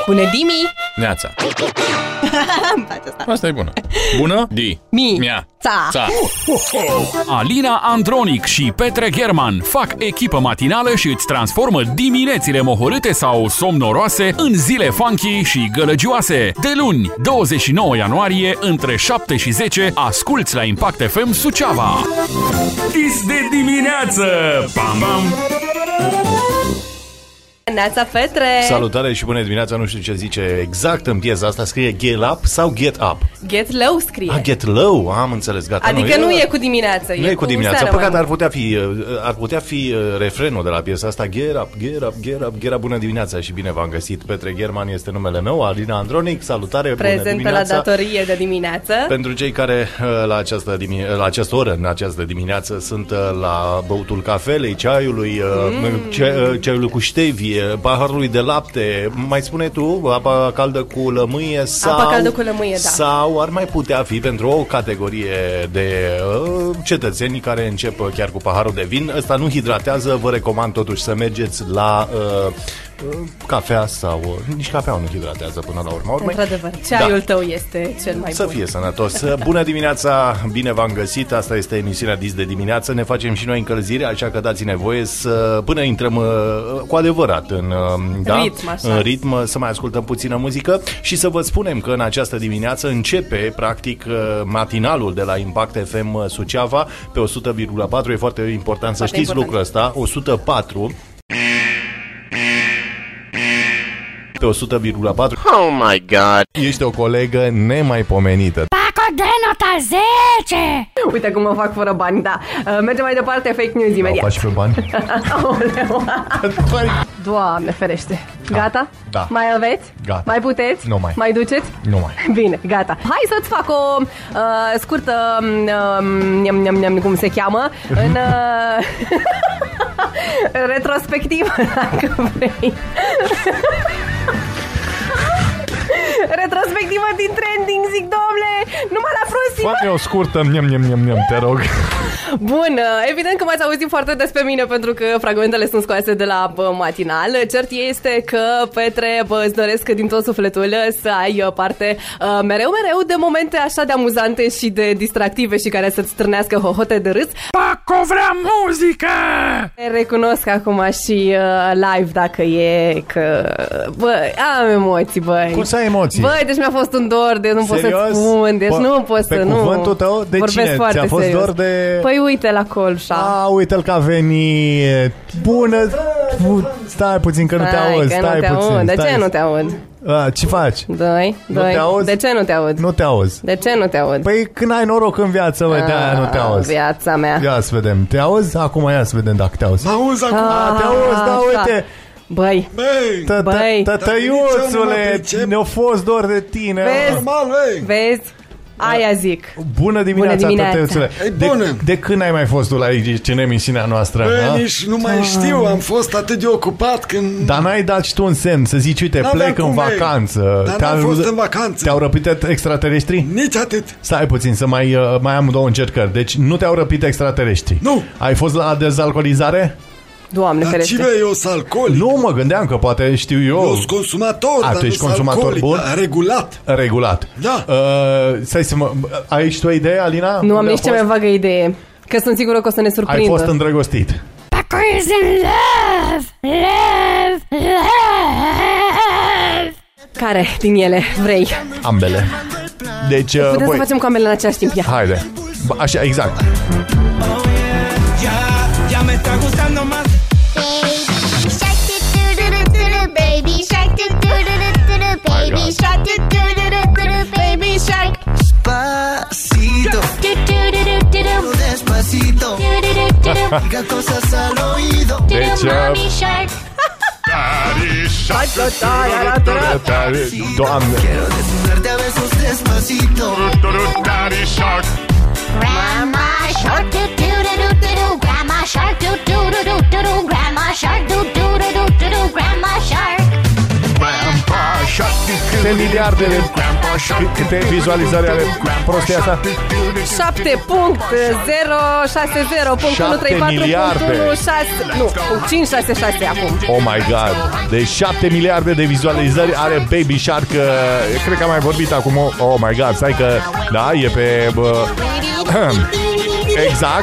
Bună, Dimi! Neața. Asta e bună. Bună? Mia. Ța. Alina Andronic și Petre German fac echipă matinală și îți transformă diminețile mohorâte sau somnoroase în zile funky și gălăgioase. De luni, 29 ianuarie, între 7 și 10, asculți la Impact FM Suceava. Dis de dimineață! Pam, pam! Neața, Petre! Salutare și bună dimineața, nu știu ce zice exact în piesa asta, scrie Get Up sau Get Up? Get Low scrie. Get Low, am înțeles, gata. Adică nu e cu dimineața, nu e cu dimineața. Păcat, ar putea fi refrenul de la piesa asta. Get Up, Get Up, Get Up, Get Up, bună dimineața și bine v-am găsit. Petre German este numele meu, Alina Andronic, salutare, prezent bună dimineața. Pe la datorie de dimineață. Pentru cei care la această oră, în această dimineață, sunt la băutul cafelei, ceaiului, ceaiului cu ștevie, paharului de lapte, mai spune tu, apa caldă cu lămâie sau... Apa caldă cu lămâie, da. Sau ar mai putea fi pentru o categorie de cetățeni care încep chiar cu paharul de vin. Ăsta nu hidratează, vă recomand totuși să mergeți la... cafea sau... Nici cafea nu hidratează până la urmă. Într-adevăr, ceaiul tău este cel mai bun. Să fie sănătos. Bună dimineața, bine v-am găsit. Asta este emisiunea Dis de dimineață. Ne facem și noi încălzire, așa că dați-ne voie să, până intrăm cu adevărat în ritm, să mai ascultăm puțină muzică și să vă spunem că în această dimineață începe practic matinalul de la Impact FM Suceava pe 100,4. E foarte important să știți lucrul ăsta. 104 pe 100,4. Oh my God! Ești o colegă nemaipomenită. Paco de nota 10! Uite cum mă fac fără bani, da. Mergem mai departe, fake news imediat. O faci pe bani? Doamne ferește. Gata? Da. Mai aveți? Gata. Mai puteți? Nu mai. Mai duceți? Nu mai. Bine, gata. Hai să-ți fac o scurtă cum se cheamă? În retrospectivă, dacă vrei. Retrospectivă din trending, zic, domnule, numai la prosima. Fă-mi o scurtă, te rog. Bun, evident că m-ați auzit foarte des pe mine pentru că fragmentele sunt scoase de la matinal. Cert este că, Petre, îți doresc din tot sufletul să ai parte mereu de momente așa de amuzante și de distractive și care să-ți strânească hohote de râs. Paco vrea muzică! Recunosc acum și live dacă e că... Băi, am emoții, băi. Cum să ai emoții? Băi, deci mi-a fost un dor de nu pot să spun, deci nu pot să nu. Pe cuvântul tău, de vorbesc cine? Ți-a fost serios. dor de... Păi uite la Colșa. Uite-l că a venit. Bună. Stai puțin că nu te aud. Stai puțin. De ce nu te aud? Ce faci? Doi. te auzi? De ce nu te aud? Nu te auzi. De ce nu te aud? Păi când ai noroc în viață, de aia nu te auzi. Viața mea. Ia să vedem. Te auzi? Acum ia să vedem dacă te auzi. Mă auzi acum. Te auzi, da, uite. Băi, tăiuțule, ne-a fost dor de tine. Vezi? Aia zic. Bună dimineața, tăiuțule. Bună. De când ai mai fost tu la aici în emisiunea noastră? Băi, nici nu mai știu, am fost atât de ocupat când... Dar n-ai dat și tu un semn să zici, uite, plec în vacanță. Dar n-am fost în vacanță. Te-au răpit extraterestri? Nici atât. Stai puțin să mai am două încercări. Deci nu te-au răpit extraterestri? Nu. Ai fost la dezalcoolizare? Doamne ferește. Dar eu sunt alcoolic. Nu, mă gândeam că poate știu eu. Eu sunt consumator, dar tu ești consumator bun? Regulat. Da. Stai să mă... Ai și tu o idee, Alina? Nu am nici cea mai vagă idee. Că sunt sigură că o să ne surprindă. Ai fost îndrăgostit. Paco is in love. Care din ele vrei? Ambele. Deci, putem să facem cu ambele în același timp. Haide. Așa, exact. Ya me está gustando más. Shark do baby shark do baby shark do baby shark. Despacito, despacito, diga cosas al oído. Deci, Mommy shark. Doamne. Quiero desnudarte a besos despacito. Grandma shark do grandma shark do grandma shark do grandma shark. De miliardele. Câte vizualizări are prostia asta? 7.060.134.16 Nu, 566 acum. Oh my god. Deci 7 miliarde de vizualizări are Baby Shark. Cred că am mai vorbit acum. Oh my god, stai că da, e pe exact.